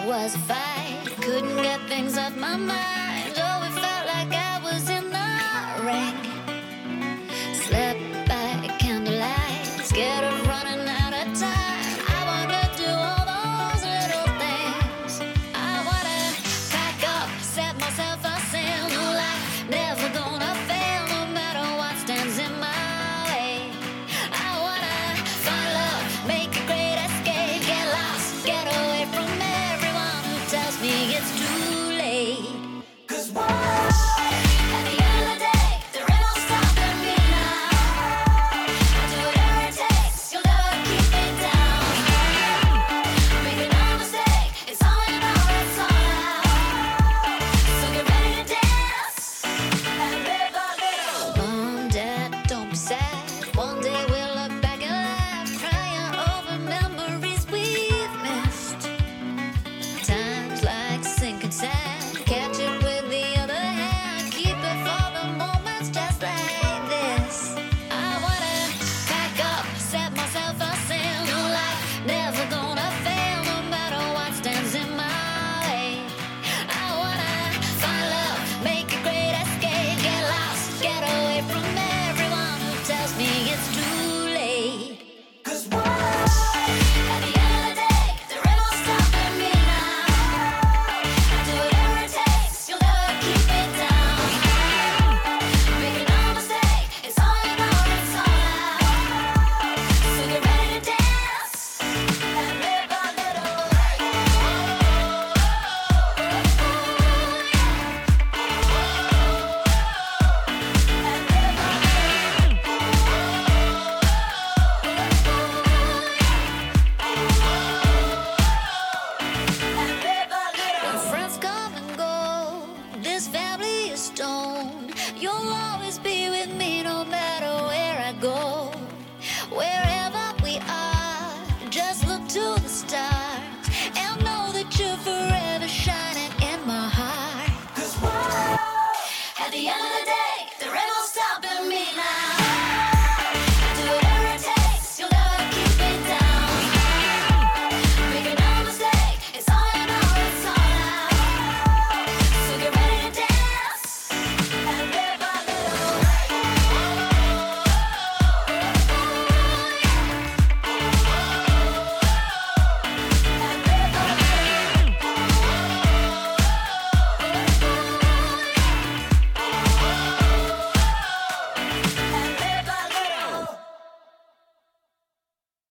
was a fight. Couldn't get things off my mind. Oh, it felt like I was in the ring. Slept by candlelight, scared of running out of time. I wanna do all those little things. I wanna pack up, set myself a sail. No life, never gonna fail, no matter what stands in my way. I wanna find love, make a great escape, get lost, get away from everyone who tells me it's too late. 'Cause at the end of the day, there ain't no stopping me now. I do whatever it takes, you'll never keep me down. Making no mistake, it's all in our heads all out. So get ready to dance and live a little. Mom, Dad, don't be sad. One day we'll look back and laugh, crying over memories we've missed. Times like sinking sand, catch it with the other hand, keep it for the moments just like this. I wanna pack up, set myself a sail. No life, never gonna fail, no matter what stands in my way. I wanna find love, make a great escape, get lost, get away from everyone who tells me it's too late. 'Cause at the end of the day, there ain't no stopping me now. I do whatever it takes, you'll never keep me down. Making no mistake, it's all in our heads all out. So get ready to dance and live a little. When friends come and go, this family is stoned. You'll always be with me no matter where I go. Wherever we are, just look to the stars and know that you're forever shining in my heart. 'Cause at the end of the day, there ain't no stopping me now.